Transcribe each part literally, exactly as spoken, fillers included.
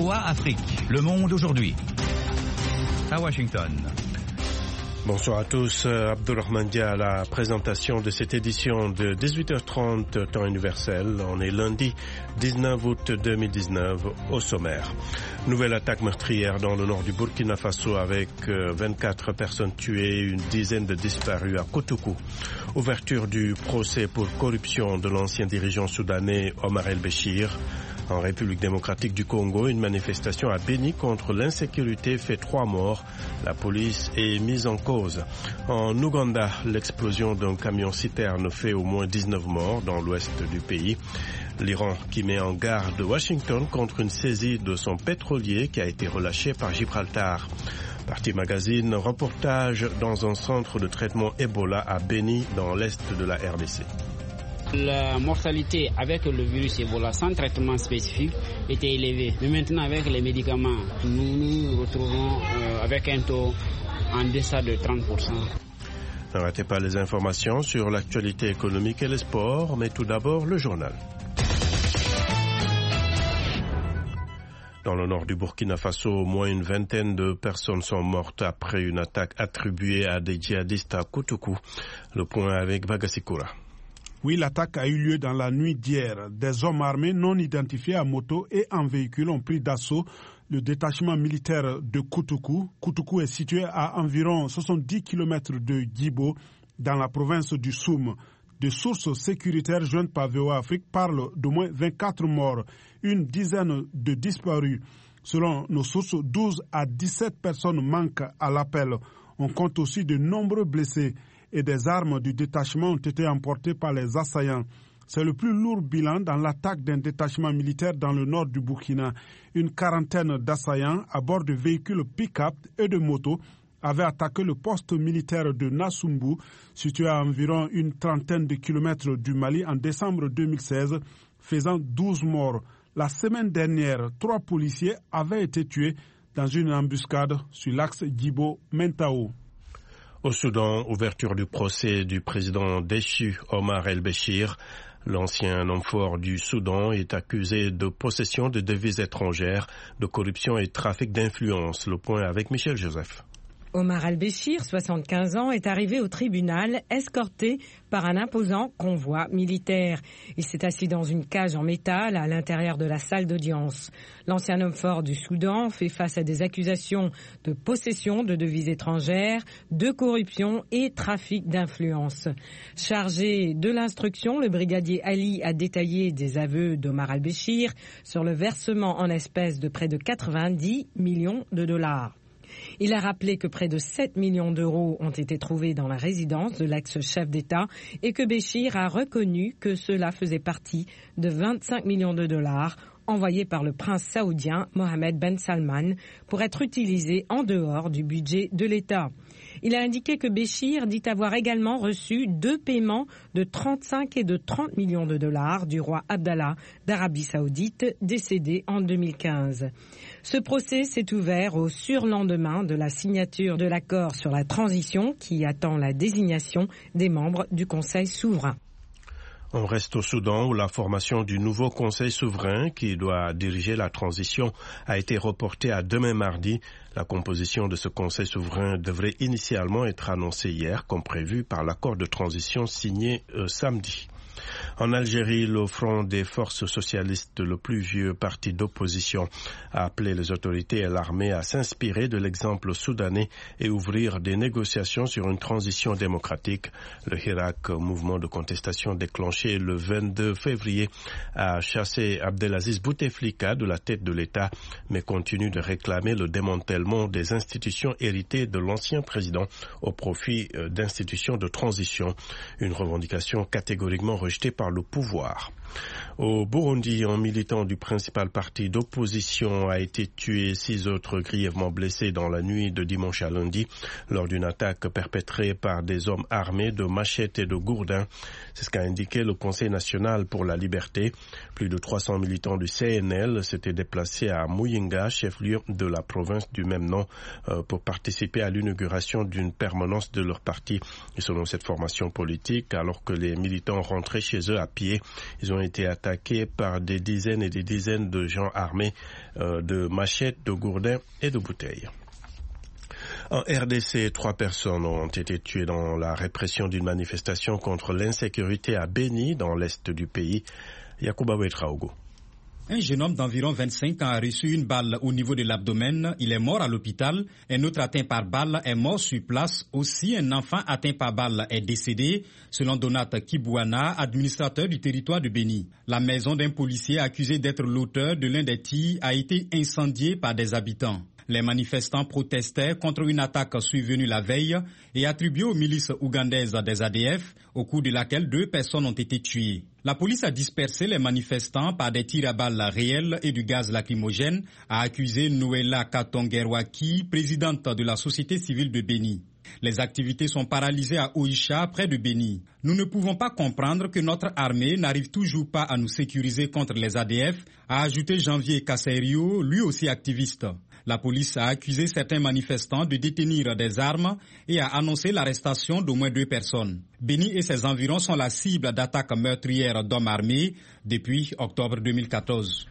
V O A Afrique, Le Monde aujourd'hui. À Washington. Bonsoir à tous, Abdourahmane Dia à la présentation de cette édition de dix-huit heures trente, temps universel. On est lundi dix-neuf août deux mille dix-neuf, au sommaire. Nouvelle attaque meurtrière dans le nord du Burkina Faso avec vingt-quatre personnes tuées, une dizaine de disparus à Koutougou. Ouverture du procès pour corruption de l'ancien dirigeant soudanais Omar el-Béchir. En République démocratique du Congo, une manifestation à Béni contre l'insécurité fait trois morts. La police est mise en cause. En Ouganda, l'explosion d'un camion-citerne fait au moins dix-neuf morts dans l'ouest du pays. L'Iran qui met en garde Washington contre une saisie de son pétrolier qui a été relâché par Gibraltar. Partie Magazine, reportage dans un centre de traitement Ebola à Béni dans l'est de la R D C. La mortalité avec le virus Ebola sans traitement spécifique était élevée. Mais maintenant avec les médicaments, nous nous retrouvons euh, avec un taux en deçà de trente pour cent. Ne ratez pas les informations sur l'actualité économique et les sports, mais tout d'abord le journal. Dans le nord du Burkina Faso, au moins une vingtaine de personnes sont mortes après une attaque attribuée à des djihadistes à Koutougou. Le point avec Bagasikura. Oui, l'attaque a eu lieu dans la nuit d'hier. Des hommes armés non identifiés à moto et en véhicule ont pris d'assaut le détachement militaire de Koutougou. Koutougou est situé à environ soixante-dix kilomètres de Djibo, dans la province du Soum. Des sources sécuritaires jointes par V O A Afrique parlent d'au moins vingt-quatre morts, une dizaine de disparus. Selon nos sources, douze à dix-sept personnes manquent à l'appel. On compte aussi de nombreux blessés et des armes du détachement ont été emportées par les assaillants. C'est le plus lourd bilan dans l'attaque d'un détachement militaire dans le nord du Burkina. Une quarantaine d'assaillants à bord de véhicules pick-up et de motos avaient attaqué le poste militaire de Nassumbu, situé à environ une trentaine de kilomètres du Mali en décembre deux mille seize, faisant douze morts. La semaine dernière, trois policiers avaient été tués dans une embuscade sur l'axe Djibo-Mentao. Au Soudan, ouverture du procès du président déchu Omar el-Béchir. L'ancien homme fort du Soudan est accusé de possession de devises étrangères, de corruption et de trafic d'influence. Le point avec Michel Joseph. Omar el-Béchir, soixante-quinze ans, est arrivé au tribunal escorté par un imposant convoi militaire. Il s'est assis dans une cage en métal à l'intérieur de la salle d'audience. L'ancien homme fort du Soudan fait face à des accusations de possession de devises étrangères, de corruption et trafic d'influence. Chargé de l'instruction, le brigadier Ali a détaillé des aveux d'Omar el-Béchir sur le versement en espèces de près de quatre-vingt-dix millions de dollars. Il a rappelé que près de sept millions d'euros ont été trouvés dans la résidence de l'ex-chef d'État et que Béchir a reconnu que cela faisait partie de vingt-cinq millions de dollars envoyés par le prince saoudien Mohammed Ben Salman pour être utilisés en dehors du budget de l'État. Il a indiqué que Béchir dit avoir également reçu deux paiements de trente-cinq et de trente millions de dollars du roi Abdallah d'Arabie Saoudite, décédé en deux mille quinze. Ce procès s'est ouvert au surlendemain de la signature de l'accord sur la transition qui attend la désignation des membres du Conseil souverain. On reste au Soudan où la formation du nouveau Conseil souverain qui doit diriger la transition a été reportée à demain mardi. La composition de ce Conseil souverain devrait initialement être annoncée hier comme prévu par l'accord de transition signé euh, samedi. En Algérie, le Front des forces socialistes, le plus vieux parti d'opposition, a appelé les autorités et l'armée à s'inspirer de l'exemple soudanais et ouvrir des négociations sur une transition démocratique. Le Hirak, mouvement de contestation déclenché le vingt-deux février, a chassé Abdelaziz Bouteflika de la tête de l'État, mais continue de réclamer le démantèlement des institutions héritées de l'ancien président au profit d'institutions de transition, une revendication catégoriquement rejetée par le pouvoir. Au Burundi, un militant du principal parti d'opposition a été tué, six autres grièvement blessés dans la nuit de dimanche à lundi lors d'une attaque perpétrée par des hommes armés de machettes et de gourdins. C'est ce qu'a indiqué le Conseil national pour la liberté. Plus de trois cents militants du C N L s'étaient déplacés à Muyinga, chef-lieu de la province du même nom, pour participer à l'inauguration d'une permanence de leur parti. Et selon cette formation politique, alors que les militants rentraient chez eux à pied, ils ont ont été attaqués par des dizaines et des dizaines de gens armés euh, de machettes, de gourdins et de bouteilles. En R D C, trois personnes ont été tuées dans la répression d'une manifestation contre l'insécurité à Beni, dans l'est du pays. Yacouba Ouetraogo. Un jeune homme d'environ vingt-cinq ans a reçu une balle au niveau de l'abdomen. Il est mort à l'hôpital. Un autre atteint par balle est mort sur place. Aussi, un enfant atteint par balle est décédé, selon Donat Kibouana, administrateur du territoire de Beni. La maison d'un policier accusé d'être l'auteur de l'un des tirs a été incendiée par des habitants. Les manifestants protestaient contre une attaque survenue la veille et attribuée aux milices ougandaises des A D F, au cours de laquelle deux personnes ont été tuées. La police a dispersé les manifestants par des tirs à balles réels et du gaz lacrymogène, a accusé Noëlla Katongerwaki, présidente de la société civile de Beni. Les activités sont paralysées à Oisha, près de Beni. Nous ne pouvons pas comprendre que notre armée n'arrive toujours pas à nous sécuriser contre les A D F, a ajouté Janvier Kasserio, lui aussi activiste. La police a accusé certains manifestants de détenir des armes et a annoncé l'arrestation d'au moins deux personnes. Beni et ses environs sont la cible d'attaques meurtrières d'hommes armés depuis octobre deux mille quatorze.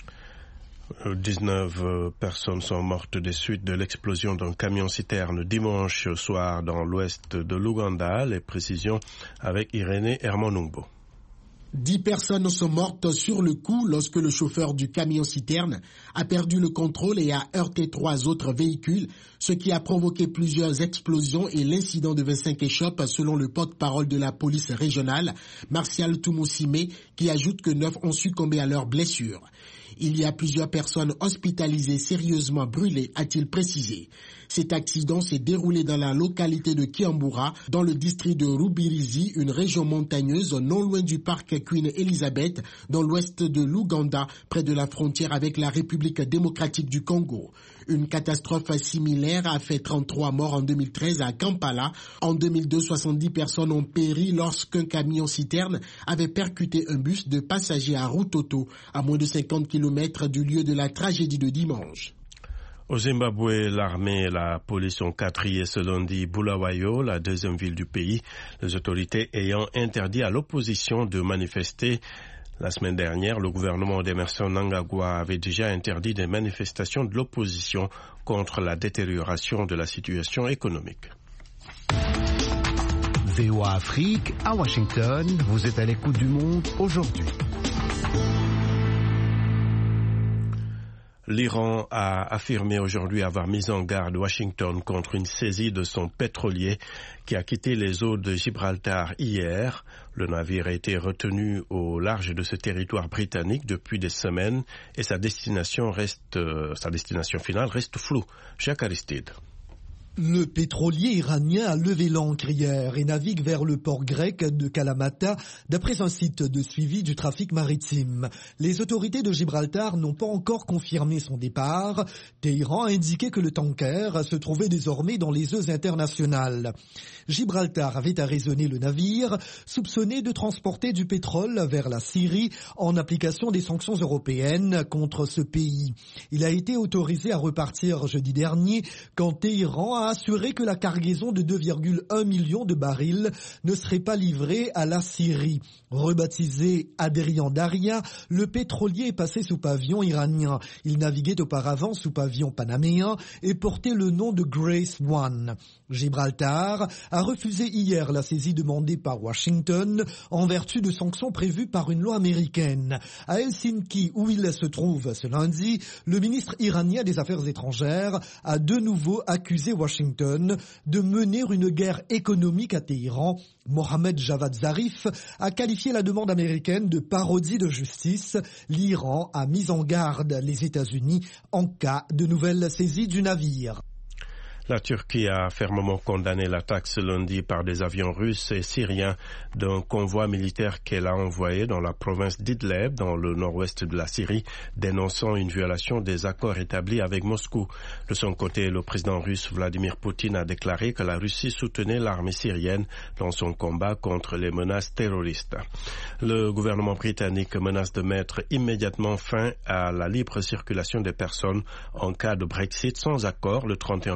dix-neuf personnes sont mortes des suites de l'explosion d'un camion-citerne dimanche soir dans l'ouest de l'Ouganda. Les précisions avec Irénée Hermonumbo. Dix personnes sont mortes sur le coup lorsque le chauffeur du camion-citerne a perdu le contrôle et a heurté trois autres véhicules, ce qui a provoqué plusieurs explosions et l'incident de vingt-cinq échoppes selon le porte-parole de la police régionale, Martial Toumousime, qui ajoute que neuf ont succombé à leurs blessures. Il y a plusieurs personnes hospitalisées sérieusement brûlées, a-t-il précisé. Cet accident s'est déroulé dans la localité de Kiambura, dans le district de Rubirizi, une région montagneuse non loin du parc Queen Elizabeth, dans l'ouest de l'Ouganda, près de la frontière avec la République démocratique du Congo. Une catastrophe similaire a fait trente-trois morts en deux mille treize à Kampala. En deux mille deux, soixante-dix personnes ont péri lorsqu'un camion-citerne avait percuté un bus de passagers à Rutoto, à moins de cinquante kilomètres du lieu de la tragédie de dimanche. Au Zimbabwe, l'armée et la police ont quadrillé ce lundi Bulawayo, la deuxième ville du pays, les autorités ayant interdit à l'opposition de manifester. La semaine dernière, le gouvernement d'Emerson Mnangagwa avait déjà interdit des manifestations de l'opposition contre la détérioration de la situation économique. V O A Afrique, à Washington, vous êtes à l'écoute du monde aujourd'hui. L'Iran a affirmé aujourd'hui avoir mis en garde Washington contre une saisie de son pétrolier qui a quitté les eaux de Gibraltar hier. Le navire a été retenu au large de ce territoire britannique depuis des semaines et sa destination reste, euh, sa destination finale reste floue. Jacques Aristide. Le pétrolier iranien a levé l'ancre hier et navigue vers le port grec de Kalamata, d'après un site de suivi du trafic maritime. Les autorités de Gibraltar n'ont pas encore confirmé son départ. Téhéran a indiqué que le tanker se trouvait désormais dans les eaux internationales. Gibraltar avait arraisonné le navire, soupçonné de transporter du pétrole vers la Syrie en application des sanctions européennes contre ce pays. Il a été autorisé à repartir jeudi dernier quand Téhéran a a assuré que la cargaison de deux virgule un millions de barils ne serait pas livrée à la Syrie. Rebaptisé Adrian Daria, le pétrolier est passé sous pavillon iranien. Il naviguait auparavant sous pavillon panaméen et portait le nom de Grace One. Gibraltar a refusé hier la saisie demandée par Washington en vertu de sanctions prévues par une loi américaine. À Helsinki, où il se trouve ce lundi, le ministre iranien des Affaires étrangères a de nouveau accusé Washington de mener une guerre économique à Téhéran. Mohamed Javad Zarif a qualifié la demande américaine de parodie de justice. L'Iran a mis en garde les États-Unis en cas de nouvelle saisie du navire. La Turquie a fermement condamné l'attaque ce lundi par des avions russes et syriens d'un convoi militaire qu'elle a envoyé dans la province d'Idlib, dans le nord-ouest de la Syrie, dénonçant une violation des accords établis avec Moscou. De son côté, le président russe Vladimir Poutine a déclaré que la Russie soutenait l'armée syrienne dans son combat contre les menaces terroristes. Le gouvernement britannique menace de mettre immédiatement fin à la libre circulation des personnes en cas de Brexit sans accord le trente et un octobre.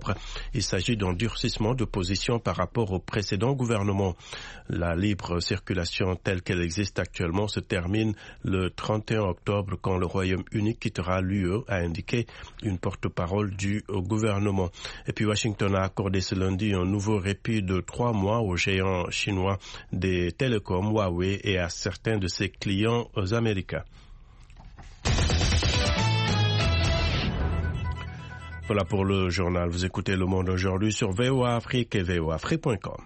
octobre. Il s'agit d'un durcissement de position par rapport au précédent gouvernement. La libre circulation telle qu'elle existe actuellement se termine le trente et un octobre quand le Royaume-Uni quittera l'U E, a indiqué une porte-parole du gouvernement. Et puis Washington a accordé ce lundi un nouveau répit de trois mois au géant chinois des télécoms Huawei et à certains de ses clients américains. Voilà pour le journal. Vous écoutez Le Monde aujourd'hui sur V O A Afrique et V O A Afrique point com.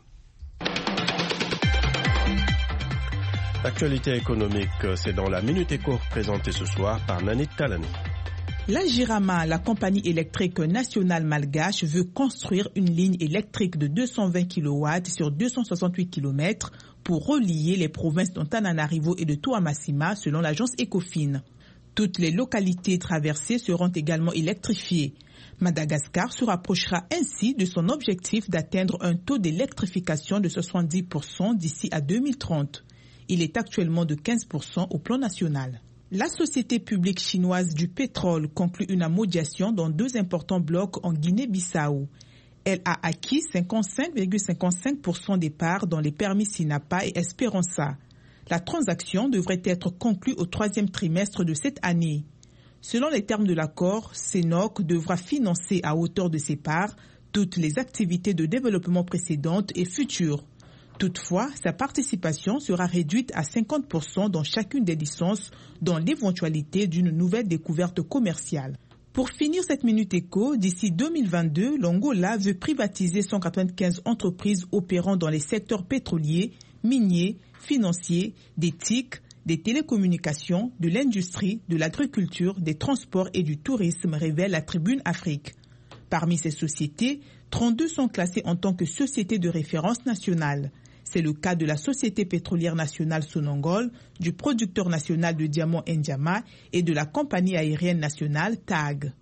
L'actualité économique, c'est dans la Minute Éco présentée ce soir par Nanit Talani. La Jirama, la compagnie électrique nationale malgache, veut construire une ligne électrique de deux cent vingt kilowatts sur deux cent soixante-huit kilomètres pour relier les provinces d'Antananarivo et de Toamasima selon l'agence Ecofin. Toutes les localités traversées seront également électrifiées. Madagascar se rapprochera ainsi de son objectif d'atteindre un taux d'électrification de soixante-dix pour cent d'ici à deux mille trente. Il est actuellement de quinze pour cent au plan national. La société publique chinoise du pétrole conclut une amodiation dans deux importants blocs en Guinée-Bissau. Elle a acquis cinquante-cinq virgule cinquante-cinq pour cent des parts dans les permis Sinapa et Esperança. La transaction devrait être conclue au troisième trimestre de cette année. Selon les termes de l'accord, C N O C devra financer à hauteur de ses parts toutes les activités de développement précédentes et futures. Toutefois, sa participation sera réduite à cinquante pour cent dans chacune des licences dans l'éventualité d'une nouvelle découverte commerciale. Pour finir cette Minute Éco, d'ici deux mille vingt-deux, l'Angola veut privatiser cent quatre-vingt-quinze entreprises opérant dans les secteurs pétroliers, miniers, financiers, des T I C, des télécommunications, de l'industrie, de l'agriculture, des transports et du tourisme, révèle la Tribune Afrique. Parmi ces sociétés, trente-deux sont classées en tant que sociétés de référence nationale. C'est le cas de la Société pétrolière nationale Sonangol, du producteur national de diamants N'Djamena et de la compagnie aérienne nationale T A G.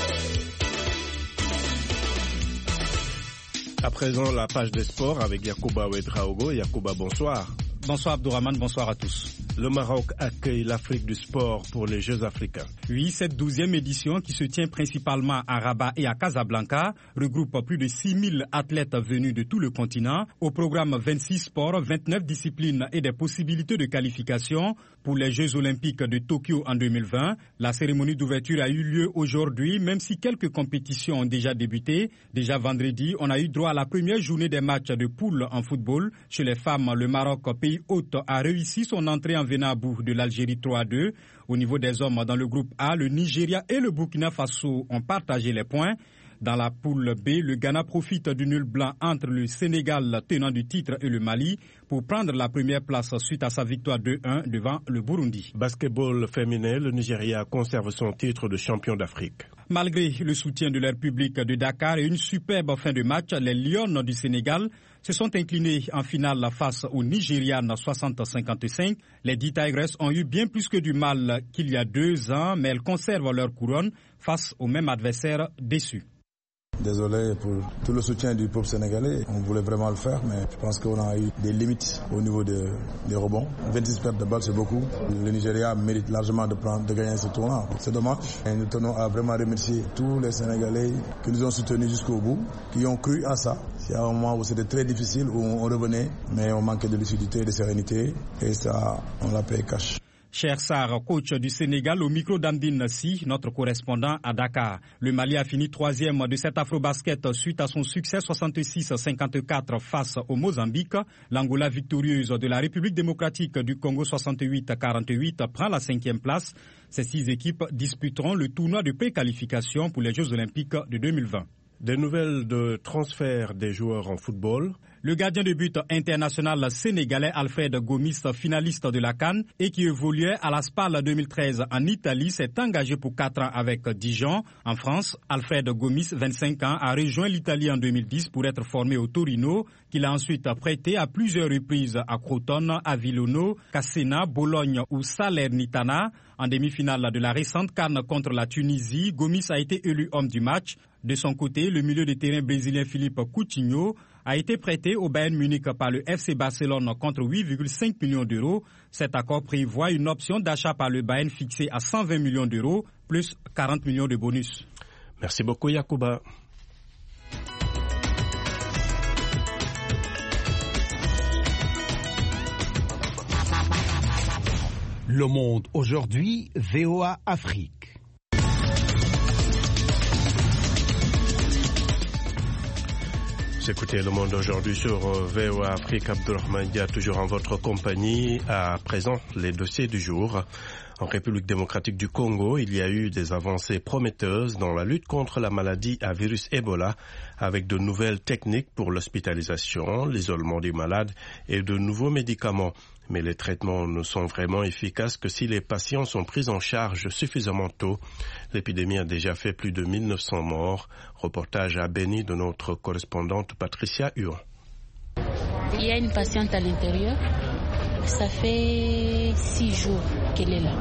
À présent, la page des sports avec Yacouba Ouedraogo. Yacouba, bonsoir. Bonsoir Abdourahmane, bonsoir à tous. Le Maroc accueille l'Afrique du sport pour les Jeux africains. Oui, cette douzième édition qui se tient principalement à Rabat et à Casablanca regroupe plus de six mille athlètes venus de tout le continent. Au programme vingt-six sports, vingt-neuf disciplines et des possibilités de qualification pour les Jeux olympiques de Tokyo en deux mille vingt. La cérémonie d'ouverture a eu lieu aujourd'hui, même si quelques compétitions ont déjà débuté. Déjà vendredi, on a eu droit à la première journée des matchs de poule en football. Chez les femmes, le Maroc, pays hôte, a réussi son entrée en venant à bout de l'Algérie trois à deux. Au niveau des hommes, dans le groupe A, le Nigeria et le Burkina Faso ont partagé les points. Dans la poule B, le Ghana profite du nul blanc entre le Sénégal, tenant du titre, et le Mali pour prendre la première place suite à sa victoire deux un devant le Burundi. Basketball féminin, le Nigeria conserve son titre de champion d'Afrique. Malgré le soutien de leur public de Dakar et une superbe fin de match, les Lions du Sénégal se sont inclinés en finale face aux Nigérianes soixante à cinquante-cinq. Les dix Tigers ont eu bien plus que du mal qu'il y a deux ans, mais elles conservent leur couronne face au même adversaire déçu. Désolé pour tout le soutien du peuple sénégalais. On voulait vraiment le faire, mais je pense qu'on a eu des limites au niveau de, des rebonds. vingt-six pertes de balles, c'est beaucoup. Le Nigeria mérite largement de, prendre, de gagner ce tournoi. C'est dommage. Et nous tenons à vraiment remercier tous les Sénégalais qui nous ont soutenus jusqu'au bout, qui ont cru à ça. C'est un moment où c'était très difficile, où on revenait, mais on manquait de lucidité et de sérénité. Et ça, on l'a payé cash. Cher Sarr, coach du Sénégal, au micro d'Amdine Si, notre correspondant à Dakar. Le Mali a fini troisième de cet Afrobasket suite à son succès soixante-six à cinquante-quatre face au Mozambique. L'Angola victorieuse de la République démocratique du Congo soixante-huit à quarante-huit prend la cinquième place. Ces six équipes disputeront le tournoi de préqualification pour les Jeux olympiques de deux mille vingt. Des nouvelles de transfert des joueurs en football. Le gardien de but international sénégalais Alfred Gomis, finaliste de la CAN et qui évoluait à la Spal deux mille treize en Italie, s'est engagé pour quatre ans avec Dijon. En France, Alfred Gomis, vingt-cinq ans, a rejoint l'Italie en deux mille dix pour être formé au Torino, qu'il a ensuite prêté à plusieurs reprises à Crotone, Avellino, Cassena, Bologne ou Salernitana. En demi-finale de la récente CAN contre la Tunisie, Gomis a été élu homme du match. De son côté, le milieu de terrain brésilien Philippe Coutinho a été prêté au Bayern Munich par le F C Barcelone contre huit virgule cinq millions d'euros. Cet accord prévoit une option d'achat par le Bayern fixée à cent vingt millions d'euros, plus quarante millions de bonus. Merci beaucoup, Yacouba. Le Monde aujourd'hui, V O A Afrique. Vous écoutez Le Monde aujourd'hui sur V O A Afrique. Abdourahmane Dia, toujours en votre compagnie. À présent, les dossiers du jour. En République démocratique du Congo, il y a eu des avancées prometteuses dans la lutte contre la maladie à virus Ebola, avec de nouvelles techniques pour l'hospitalisation, l'isolement des malades et de nouveaux médicaments. Mais les traitements ne sont vraiment efficaces que si les patients sont pris en charge suffisamment tôt. L'épidémie a déjà fait plus de mille neuf cents morts. Reportage à Beni de notre correspondante Patricia Huon. Il y a une patiente à l'intérieur. Ça fait six jours qu'elle est là.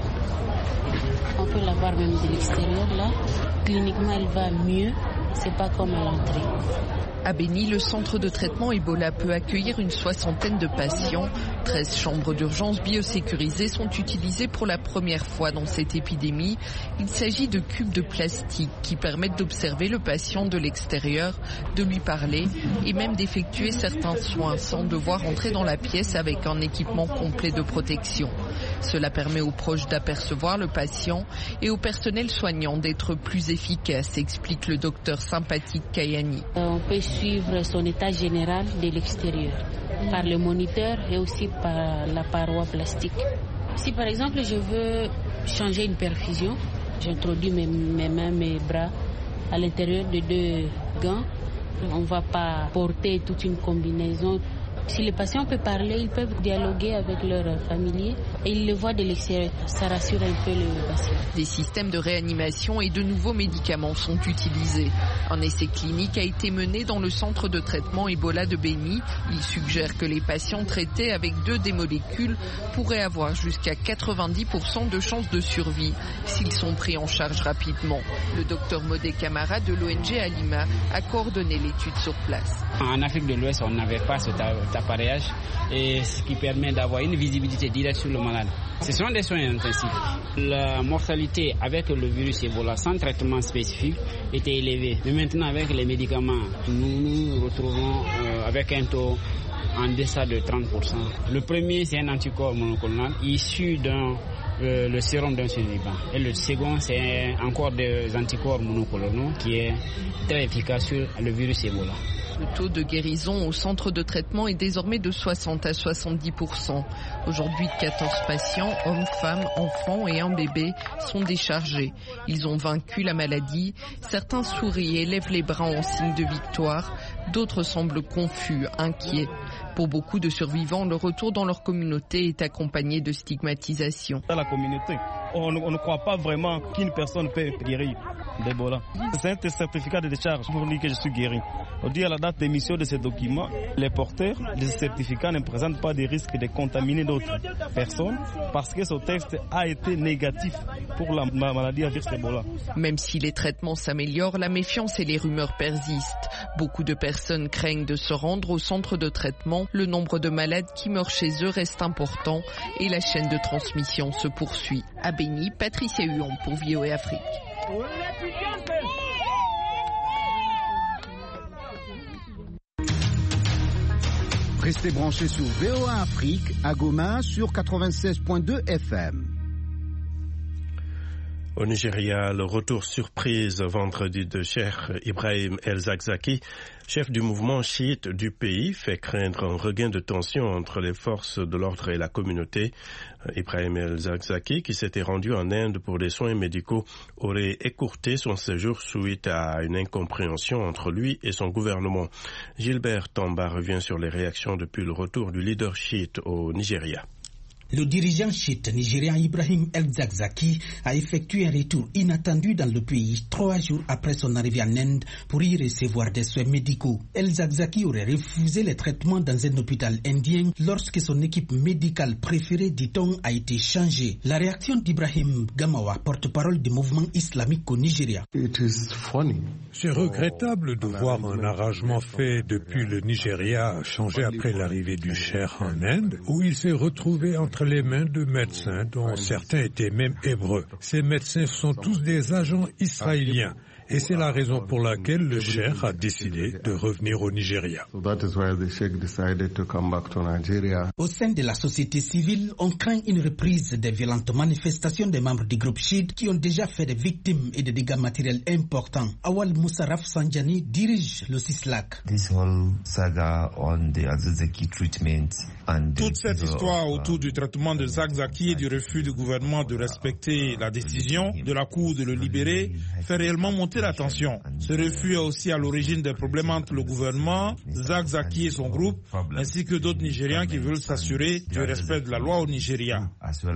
On peut la voir même de l'extérieur là. Cliniquement, elle va mieux. C'est pas comme à l'entrée. À Beni, le centre de traitement Ebola peut accueillir une soixantaine de patients. treize chambres d'urgence biosécurisées sont utilisées pour la première fois dans cette épidémie. Il s'agit de cubes de plastique qui permettent d'observer le patient de l'extérieur, de lui parler et même d'effectuer certains soins sans devoir entrer dans la pièce avec un équipement complet de protection. Cela permet aux proches d'apercevoir le patient et au personnel soignant d'être plus efficace, explique le docteur sympathique Kayani. On peut suivre son état général de l'extérieur par le moniteur et aussi par la paroi plastique. Si par exemple je veux changer une perfusion, j'introduis mes, mes mains, mes bras à l'intérieur de deux gants. On ne va pas porter toute une combinaison. Si les patients peuvent parler, ils peuvent dialoguer avec leurs familiers et ils le voient de l'extérieur. Ça rassure un peu le patient. Des systèmes de réanimation et de nouveaux médicaments sont utilisés. Un essai clinique a été mené dans le centre de traitement Ebola de Beni. Il suggère que les patients traités avec deux des molécules pourraient avoir jusqu'à quatre-vingt-dix pour cent de chances de survie s'ils sont pris en charge rapidement. Le docteur Modé Camara de l'O N G Alima a coordonné l'étude sur place. En Afrique de l'Ouest, on n'avait pas cet appareillage et ce qui permet d'avoir une visibilité directe sur le malade. Ce sont des soins intensifs. La mortalité avec le virus Ebola sans traitement spécifique était élevée. Mais maintenant avec les médicaments, nous nous retrouvons euh, avec un taux en deçà de trente pour cent. Le premier, c'est un anticorps monoclonal issu d'un Euh, le sérum d'un survivant. Et le second, c'est encore des anticorps monoclonaux qui est très efficace sur le virus Ebola. Le taux de guérison au centre de traitement est désormais de soixante à soixante-dix pour cent. Aujourd'hui, quatorze patients, hommes, femmes, enfants et un bébé, sont déchargés. Ils ont vaincu la maladie. Certains sourient et lèvent les bras en signe de victoire. D'autres semblent confus, inquiets. Pour beaucoup de survivants, le retour dans leur communauté est accompagné de stigmatisation. Dans la communauté, on ne, on ne croit pas vraiment qu'une personne peut guérir d'Ebola. C'est un certificat de décharge pour dire que je suis guéri. On dit à la date d'émission de ce document, les porteurs de ce certificat ne présentent pas de risque de contaminer d'autres personnes parce que ce texte a été négatif pour la maladie à virus Ebola. Même si les traitements s'améliorent, la méfiance et les rumeurs persistent. Beaucoup de personnes craignent de se rendre au centre de traitement. Le nombre de malades qui meurent chez eux reste important et la chaîne de transmission se poursuit. À Beni, Patricia Huon pour V O A Afrique. Restez branchés sur V O A Afrique à Goma sur quatre-vingt-seize point deux F M. Au Nigeria, le retour surprise vendredi de Cheikh Ibrahim El-Zakzaki, chef du mouvement chiite du pays, fait craindre un regain de tension entre les forces de l'ordre et la communauté. Ibrahim El-Zakzaki, qui s'était rendu en Inde pour des soins médicaux, aurait écourté son séjour suite à une incompréhension entre lui et son gouvernement. Gilbert Tamba revient sur les réactions depuis le retour du leader chiite au Nigeria. Le dirigeant chiite nigérian Ibrahim El-Zakzaki a effectué un retour inattendu dans le pays trois jours après son arrivée en Inde pour y recevoir des soins médicaux. El-Zakzaki aurait refusé les traitements dans un hôpital indien lorsque son équipe médicale préférée, dit-on, a été changée. La réaction d'Ibrahim Gamawa, porte-parole du mouvement islamique au Nigeria. C'est regrettable de voir un arrangement fait depuis le Nigeria changer après l'arrivée du cheikh en Inde, où il s'est retrouvé entre les mains de médecins dont certains étaient même hébreux. Ces médecins sont tous des agents israéliens Et c'est la raison pour laquelle le cheikh a décidé de revenir au Nigeria. Au sein de la société civile, on craint une reprise des violentes manifestations des membres du groupe chiite qui ont déjà fait des victimes et des dégâts matériels importants. Awal Moussa Rafsanjani dirige le CISLAC. Toute cette histoire autour du traitement de Zakzaki et du refus du gouvernement de respecter la décision de la Cour de le libérer fait réellement monter la tension. Ce refus est aussi à l'origine des problèmes entre le gouvernement, Zakzaki et son groupe, ainsi que d'autres Nigérians qui veulent s'assurer du respect de la loi au Nigeria.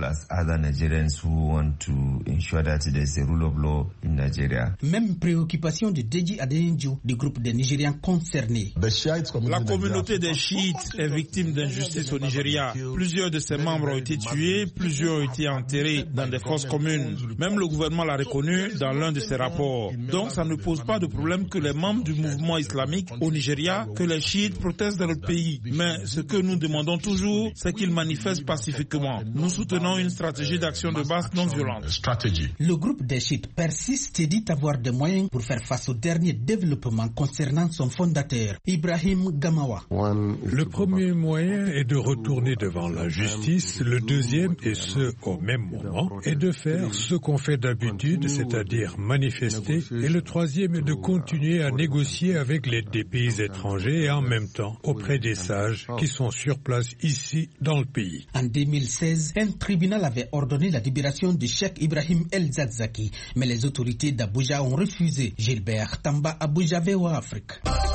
Même préoccupation de Deji Adeyanju du groupe des Nigérians concernés. La communauté des chiites est victime d'injustice au Nigeria. Plusieurs de ses membres ont été tués, plusieurs ont été enterrés dans des fosses communes. Même le gouvernement l'a reconnu dans l'un de ses rapports. Donc ça ne pose pas de problème que les membres du mouvement islamique au Nigeria, que les chiites protestent dans notre pays. Mais ce que nous demandons toujours, c'est qu'ils manifestent pacifiquement. Nous soutenons une stratégie d'action de base non violente. Le groupe des chiites persiste et dit avoir des moyens pour faire face au dernier développement concernant son fondateur, Ibrahim Gamawa. Le premier moyen est de retourner devant la justice. Le deuxième, et ce au même moment, est de faire ce qu'on fait d'habitude, c'est-à-dire manifester. Et le troisième est de continuer à négocier avec les des pays étrangers et en même temps auprès des sages qui sont sur place ici dans le pays. En deux mille seize, un tribunal avait ordonné la libération du cheikh Ibrahim El-Zakzaki, mais les autorités d'Abuja ont refusé. Gilbert Tamba, Abuja, V O A Afrique.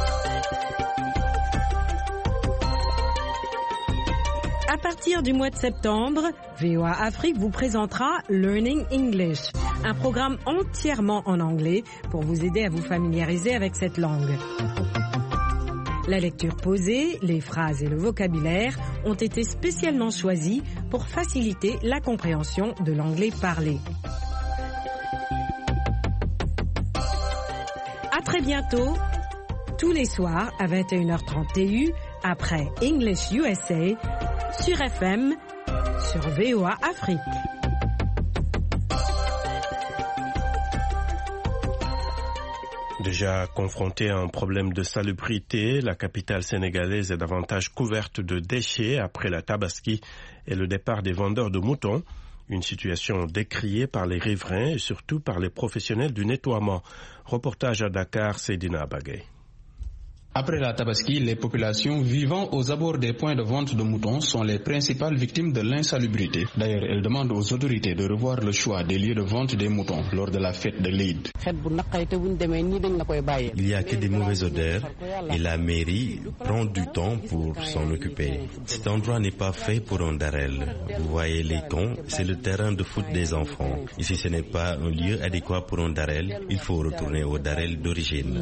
À partir du mois de septembre, V O A Afrique vous présentera Learning English, un programme entièrement en anglais pour vous aider à vous familiariser avec cette langue. La lecture posée, les phrases et le vocabulaire ont été spécialement choisis pour faciliter la compréhension de l'anglais parlé. À très bientôt, tous les soirs à vingt et une heures trente T U, après English U S A, sur F M, sur V O A Afrique. Déjà confrontée à un problème de salubrité, la capitale sénégalaise est davantage couverte de déchets après la Tabaski et le départ des vendeurs de moutons. Une situation décriée par les riverains et surtout par les professionnels du nettoiement. Reportage à Dakar, Seydina Bagay. Après la Tabaski, les populations vivant aux abords des points de vente de moutons sont les principales victimes de l'insalubrité. D'ailleurs, elles demandent aux autorités de revoir le choix des lieux de vente des moutons lors de la fête de l'Eid. Il n'y a que des mauvaises odeurs et la mairie prend du temps pour s'en occuper. Cet endroit n'est pas fait pour un darel. Vous voyez les camps, c'est le terrain de foot des enfants. Ici, ce n'est pas un lieu adéquat pour un darel. Il faut retourner au darel d'origine.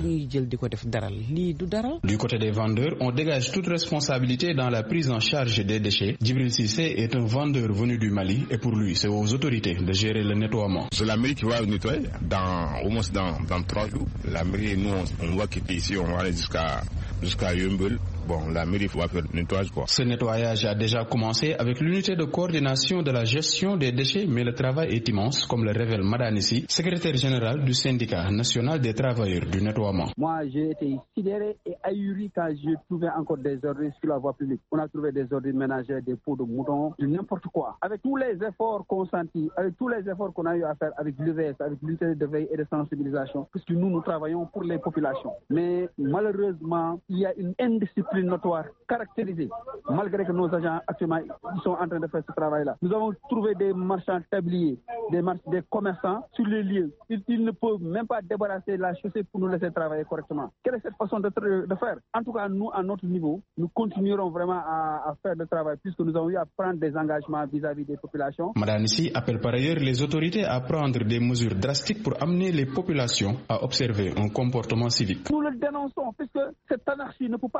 Du côté des vendeurs, on dégage toute responsabilité dans la prise en charge des déchets. Djibril Sissé est un vendeur venu du Mali et pour lui, c'est aux autorités de gérer le nettoiement. C'est la mairie qui va nettoyer dans, au moins dans, dans trois jours. La mairie, nous, on, on va quitter ici, on va aller jusqu'à jusqu'à Yumbel. Bon, la mairie va faire le nettoyage, quoi. Ce nettoyage a déjà commencé avec l'unité de coordination de la gestion des déchets, mais le travail est immense, comme le révèle Madanissi, secrétaire général du syndicat national des travailleurs du nettoiement. Moi, j'ai été sidéré et ahuri quand j'ai trouvé encore des ordures sur la voie publique. On a trouvé des ordures ménagères, des pots de moutons, de n'importe quoi. Avec tous les efforts consentis, avec tous les efforts qu'on a eu à faire avec l'U V S, avec l'unité de veille et de sensibilisation, puisque nous, nous travaillons pour les populations. Mais malheureusement, il y a une indiscipline notoire, caractérisée, malgré que nos agents actuellement ils sont en train de faire ce travail-là. Nous avons trouvé des marchands tabliers, des, mar- des commerçants sur les lieux. Ils, ils ne peuvent même pas débarrasser la chaussée pour nous laisser travailler correctement. Quelle est cette façon de, de faire? En tout cas, nous, à notre niveau, nous continuerons vraiment à, à faire le travail puisque nous avons eu à prendre des engagements vis-à-vis des populations. Madame Nissi appelle par ailleurs les autorités à prendre des mesures drastiques pour amener les populations à observer un comportement civique. Nous le dénonçons puisque cette anarchie ne peut pas continuer.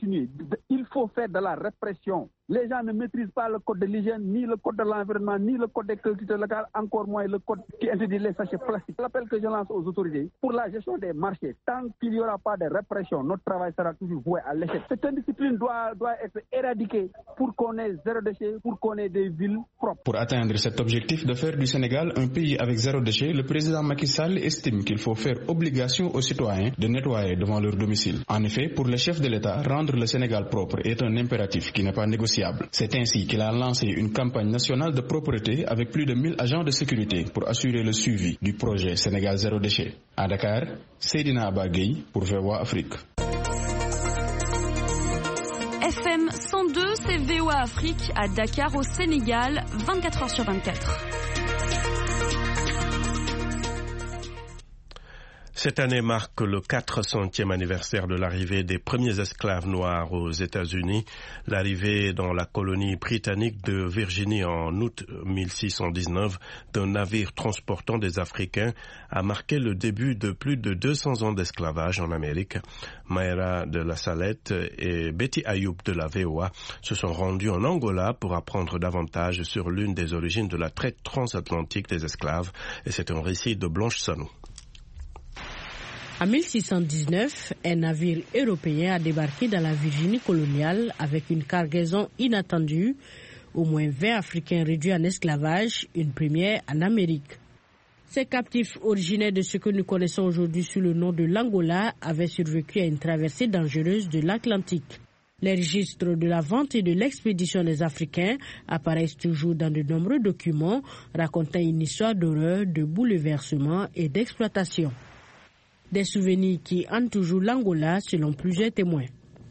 continuer. Il faut faire de la répression. Les gens ne maîtrisent pas le code de l'hygiène, ni le code de l'environnement, ni le code des collectivités locales, encore moins le code qui interdit les sachets plastiques. L'appel que je lance aux autorités pour la gestion des marchés, tant qu'il n'y aura pas de répression, notre travail sera toujours voué à l'échec. Cette indiscipline doit, doit être éradiquée pour qu'on ait zéro déchet, pour qu'on ait des villes propres. Pour atteindre cet objectif de faire du Sénégal un pays avec zéro déchet, le président Macky Sall estime qu'il faut faire obligation aux citoyens de nettoyer devant leur domicile. En effet, pour le chef de l'État, rendre le Sénégal propre est un impératif qui n'est pas négociable. C'est ainsi qu'il a lancé une campagne nationale de propreté avec plus de mille agents de sécurité pour assurer le suivi du projet Sénégal zéro déchet. À Dakar, Seydina Abagui pour V O A Afrique. F M cent deux, c'est V O A Afrique à Dakar au Sénégal, vingt-quatre heures sur vingt-quatre. Cette année marque le quatre centième anniversaire de l'arrivée des premiers esclaves noirs aux États-Unis. L'arrivée dans la colonie britannique de Virginie en août mille six cent dix-neuf d'un navire transportant des Africains a marqué le début de plus de deux cents ans d'esclavage en Amérique. Maïra de la Salette et Betty Ayoub de la V O A se sont rendus en Angola pour apprendre davantage sur l'une des origines de la traite transatlantique des esclaves. Et c'est un récit de Blanche Sanou. En mille six cent dix-neuf, un navire européen a débarqué dans la Virginie coloniale avec une cargaison inattendue, au moins vingt Africains réduits en esclavage, une première en Amérique. Ces captifs originaires de ce que nous connaissons aujourd'hui sous le nom de l'Angola avaient survécu à une traversée dangereuse de l'Atlantique. Les registres de la vente et de l'expédition des Africains apparaissent toujours dans de nombreux documents racontant une histoire d'horreur, de bouleversement et d'exploitation. Des souvenirs qui hantent toujours l'Angola selon plusieurs témoins.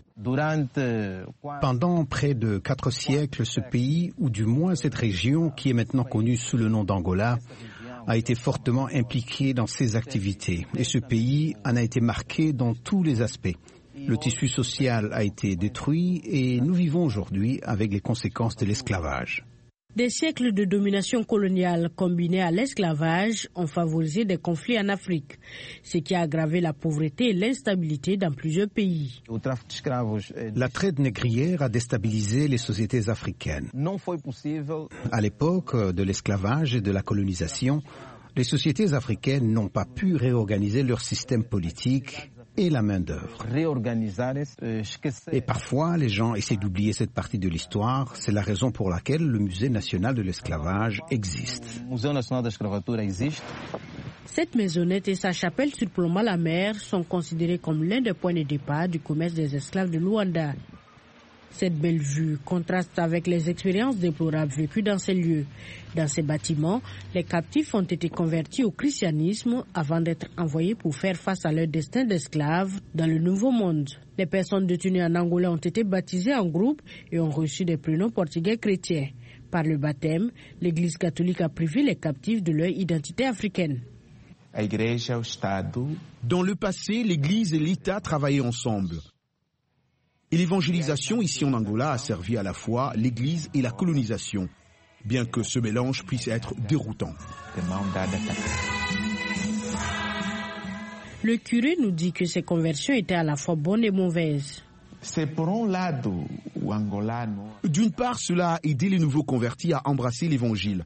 Pendant près de quatre siècles, ce pays, ou du moins cette région qui est maintenant connue sous le nom d'Angola, a été fortement impliqué dans ces activités. Et ce pays en a été marqué dans tous les aspects. Le tissu social a été détruit et nous vivons aujourd'hui avec les conséquences de l'esclavage. Des siècles de domination coloniale combinés à l'esclavage ont favorisé des conflits en Afrique, ce qui a aggravé la pauvreté et l'instabilité dans plusieurs pays. La traite négrière a déstabilisé les sociétés africaines. À l'époque de l'esclavage et de la colonisation, les sociétés africaines n'ont pas pu réorganiser leur système politique et la main-d'œuvre. Et parfois, les gens essaient d'oublier cette partie de l'histoire. C'est la raison pour laquelle le Musée national de l'esclavage existe. Cette maisonnette et sa chapelle surplombant la mer sont considérées comme l'un des points de départ du commerce des esclaves de Luanda. Cette belle vue contraste avec les expériences déplorables vécues dans ces lieux. Dans ces bâtiments, les captifs ont été convertis au christianisme avant d'être envoyés pour faire face à leur destin d'esclaves dans le Nouveau Monde. Les personnes détenues en Angola ont été baptisées en groupe et ont reçu des prénoms portugais chrétiens. Par le baptême, l'Église catholique a privé les captifs de leur identité africaine. Dans le passé, l'Église et l'État travaillaient ensemble. Et l'évangélisation ici en Angola a servi à la fois l'Église et la colonisation, bien que ce mélange puisse être déroutant. Le curé nous dit que ces conversions étaient à la fois bonnes et mauvaises. D'une part, cela a aidé les nouveaux convertis à embrasser l'Évangile.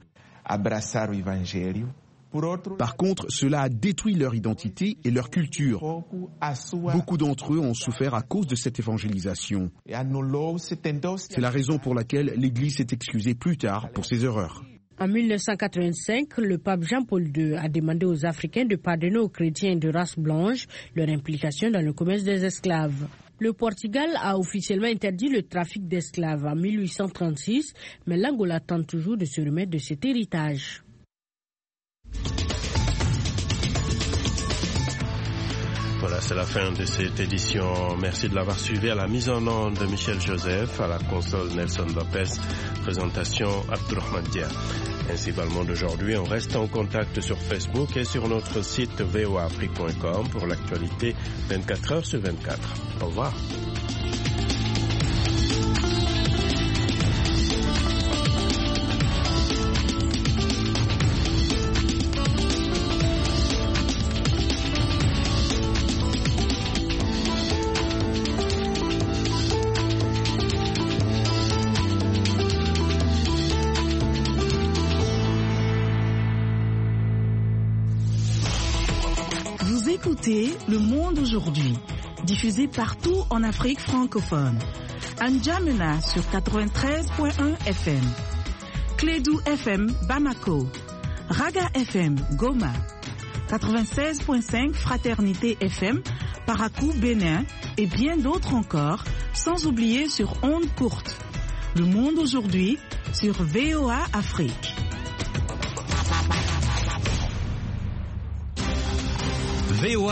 Par contre, cela a détruit leur identité et leur culture. Beaucoup d'entre eux ont souffert à cause de cette évangélisation. C'est la raison pour laquelle l'Église s'est excusée plus tard pour ses erreurs. En mille neuf cent quatre-vingt-cinq, le pape Jean-Paul deux a demandé aux Africains de pardonner aux chrétiens de race blanche leur implication dans le commerce des esclaves. Le Portugal a officiellement interdit le trafic d'esclaves en mille huit cent trente-six, mais l'Angola tente toujours de se remettre de cet héritage. Voilà, c'est la fin de cette édition. Merci de l'avoir suivi. À la mise en onde de Michel Joseph, à la console Nelson Lopez, présentation Abdourahmane Dia. Ainsi va le monde aujourd'hui. On reste en contact sur Facebook et sur notre site v o a afrique point com pour l'actualité vingt-quatre heures sur vingt-quatre. Au revoir. écoutez Le Monde aujourd'hui, diffusé partout en Afrique francophone. À N'Djamena sur quatre-vingt-treize point un F M. Clédou F M Bamako. Raga F M Goma. quatre-vingt-seize point cinq Fraternité F M Parakou Bénin et bien d'autres encore, sans oublier sur ondes courtes. Le Monde aujourd'hui sur V O A Afrique. V O A